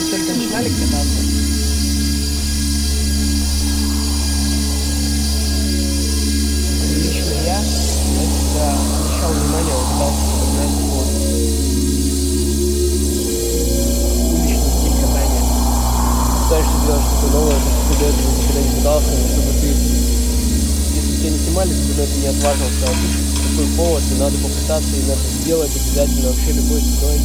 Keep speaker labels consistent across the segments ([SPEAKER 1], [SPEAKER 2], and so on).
[SPEAKER 1] только начинали кататься. Лично я всегда обращал внимание, вот пытался подогнать вот уличный стиль катания. Пытаешься делать что-то новое, то, что ты до этого никогда не пытался, но чтобы ты, если тебя не снимали, ты бы на это не отважился, а тут такой повод, и надо попытаться, и надо сделать обязательно вообще любой ценой.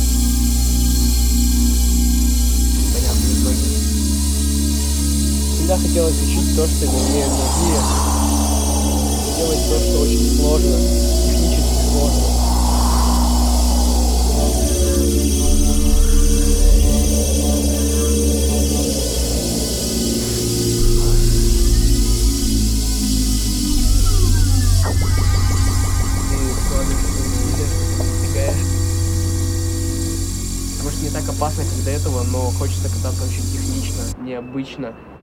[SPEAKER 1] Понятно, многие. Всегда хотелось учить то, что не умеют другие. Делать то, что очень сложно, технически сложно. Ты вкладываешь усилия, что ты достигаешь. Может, не так опасно, как до этого, но хочется кататься очень технично, необычно.